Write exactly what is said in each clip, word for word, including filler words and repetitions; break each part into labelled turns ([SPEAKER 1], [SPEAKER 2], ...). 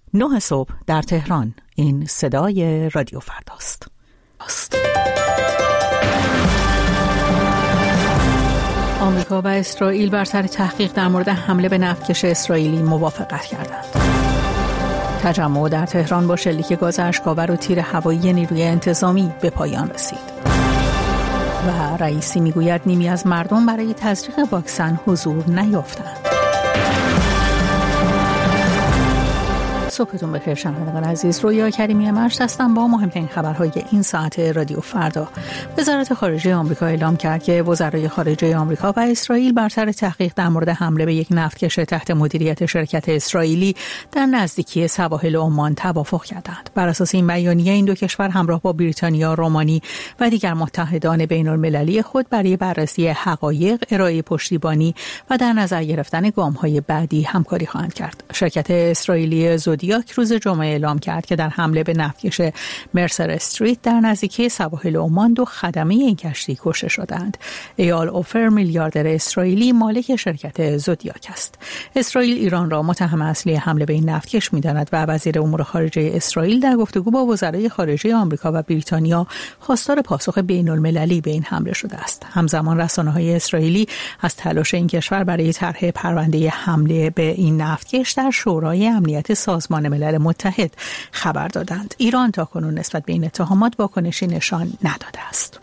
[SPEAKER 1] نه صبح در تهران. این صدای رادیو فرداست. است. آمریکا و اسرائیل بر سر تحقیق در مورد حمله به نفتکش اسرائیلی موافقت کردند. تجمع در تهران با شلیک گاز اشک‌آور و تیر هوایی نیروی انتظامی به پایان رسید. و رئیسی میگوید نیمی از مردم برای تزریق واکسن حضور نیافتند. صبحتون بخیر شنوندگان عزیز، رویا کریمی مشت هستم با مهمترین خبرهای این ساعت رادیو فردا. وزارت خارجه آمریکا اعلام کرد که وزرای خارجه آمریکا و اسرائیل بر سر تحقیق در مورد حمله به یک نفتکش تحت مدیریت شرکت اسرائیلی در نزدیکی سواحل عمان توافق کردند. بر اساس این بیانیه این دو کشور همراه با بریتانیا، رومانی و دیگر متحدان بین‌المللی خود برای بررسی حقایق، ارائه پشتیبانی و در نظر گرفتن گام‌های بعدی همکاری خواهند کرد. شرکت اسرائیلی زودیاک روز جمعه اعلام کرد که در حمله به نفتکش مرسر استریت در نزدیکی سواحل عمان دو خدمه این کشتی کشته شدند. ایال اوفر میلیاردر اسرائیلی مالک شرکت زودیاک است. اسرائیل ایران را متهم اصلی حمله به این نفتکش می‌داند و وزیر امور خارجه اسرائیل در گفتگو با وزرای خارجه آمریکا و بریتانیا خواستار پاسخ بین‌المللی به این حمله شده است. همزمان رسانه‌های اسرائیلی از تلاش این کشور برای طرح پرونده حمله به این نفتکش در شورای امنیت سازمان ملل متحد خبر دادند. ایران تاکنون نسبت به این اتهامات واکنشی نشان نداده است.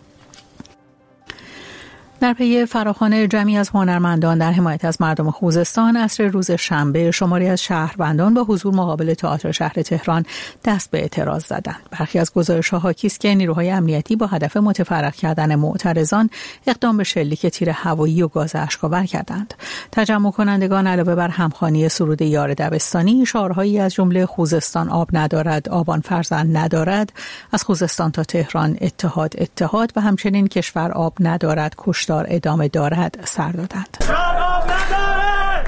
[SPEAKER 1] در پی فراخوان جمعی از هنرمندان در حمایت از مردم خوزستان، عصر روز شنبه شماری از شهروندان با حضور مقابل تئاتر شهر تهران دست به اعتراض زدند. برخی از گزارش‌ها حاکی است که نیروهای امنیتی با هدف متفرق کردن معترضان اقدام به شلیک تیر هوایی و گاز اشک‌آور کردند. تجمع کنندگان علاوه بر همخوانی سرود یار دبستانی، شعارهایی از جمله خوزستان آب ندارد، آبان فرزند ندارد، از خوزستان تا تهران اتحاد اتحاد و همچنین کشور آب ندارد، کشت ادامه دارد سر دادند.
[SPEAKER 2] کشور آب نداره،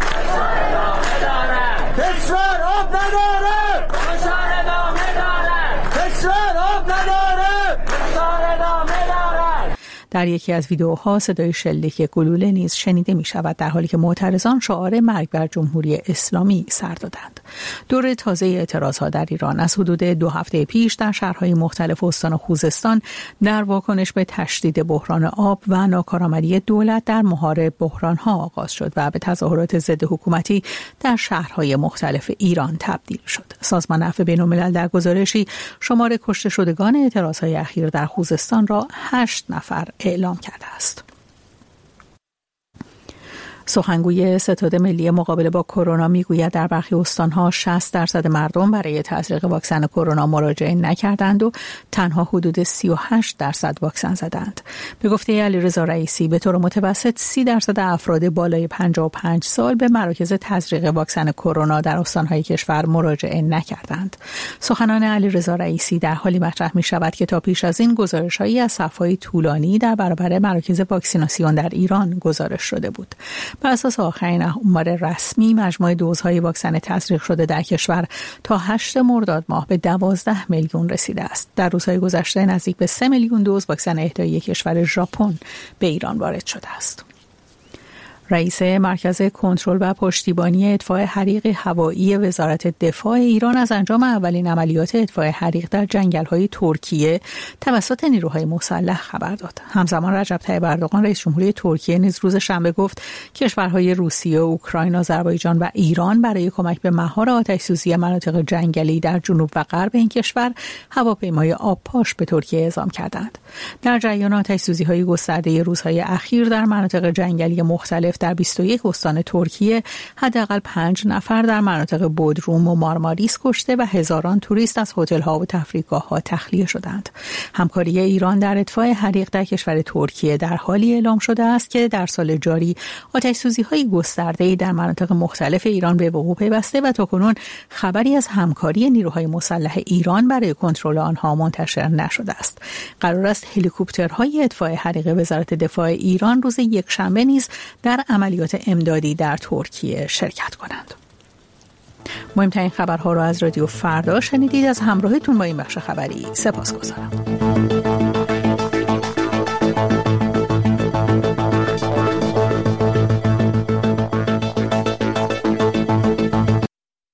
[SPEAKER 2] کشور آب نداره، کشور ادامه داره، کشور آب نداره، کشور ادامه داره.
[SPEAKER 1] در یکی از ویدیوها صدای شلیک گلوله نیز شنیده می شود، در حالی که معترضان شعار مرگ بر جمهوری اسلامی سر دادند. دور تازه اعتراضها در ایران از حدود دو هفته پیش در شهرهای مختلف استان خوزستان در واکنش به تشدید بحران آب و ناکارآمدی دولت در مهار بحرانها آغاز شد و به تظاهرات ضد حکومتی در شهرهای مختلف ایران تبدیل شد. سازمان عفو بین‌الملل در گزارشی شمار کشته شدگان اعتراضهای اخیر در خوزستان را هشت نفر اعلام کرده است. سخنگوی ستاد ملی مقابله با کرونا میگوید در برخی استانها شصت درصد مردم برای تزریق واکسن کرونا مراجعه نکردند و تنها حدود سی و هشت درصد واکسن زدند. به گفته علیرضا رئیسی به طور متوسط سی درصد افراد بالای پنجاه و پنج سال به مراکز تزریق واکسن کرونا در استانهای کشور مراجعه نکردند. سخنان علیرضا رئیسی در حالی مطرح می شود که تا پیش از این گزارش‌هایی از صف‌های طولانی در برابر مراکز واکسیناسیون در ایران گزارش شده بود. بر اساس آخرین آمار رسمی، مجموع دوزهای واکسن تزریق شده در کشور تا هشت مرداد ماه به دوازده میلیون رسیده است. در روزهای گذشته نزدیک به سه میلیون دوز واکسن اهدایی کشور ژاپن به ایران وارد شده است. رئیس مرکز کنترل و پشتیبانی اطفاء حریق هوایی وزارت دفاع ایران از انجام اولین عملیات اطفاء حریق در جنگل‌های ترکیه توسط نیروهای مسلح خبر داد. همزمان رجب طیب اردوغان رئیس جمهوری ترکیه نیز روز شنبه گفت کشورهای روسیه، اوکراین، آذربایجان و ایران برای کمک به مهار آتش‌سوزی مناطق جنگلی در جنوب و غرب این کشور هواپیمای آبپاش به ترکیه اعزام کردند. در جریان آتش‌سوزی‌های گسترده روزهای اخیر در مناطق جنگلی مختلف در بیست و یک استان ترکیه حداقل پنج نفر در مناطق بودروم و مارماریس کشته و هزاران توریست از هتل‌ها و تفریحگاه‌ها تخلیه شدند. همکاری ایران در اطفاء حریق در کشور ترکیه در حالی اعلام شده است که در سال جاری آتش‌سوزی‌های گسترده‌ای در مناطق مختلف ایران به وقوع پیوسته و تاکنون خبری از همکاری نیروهای مسلح ایران برای کنترل آنها منتشر نشده است. قرار است هلیکوپترهای اطفاء حریق وزارت دفاع ایران روز یکشنبه نیز در عملیات امدادی در ترکیه شرکت کنند. مهمترین خبرها را از رادیو فردا شنیدید. از همراهیتون با این بخش خبری سپاسگزارم.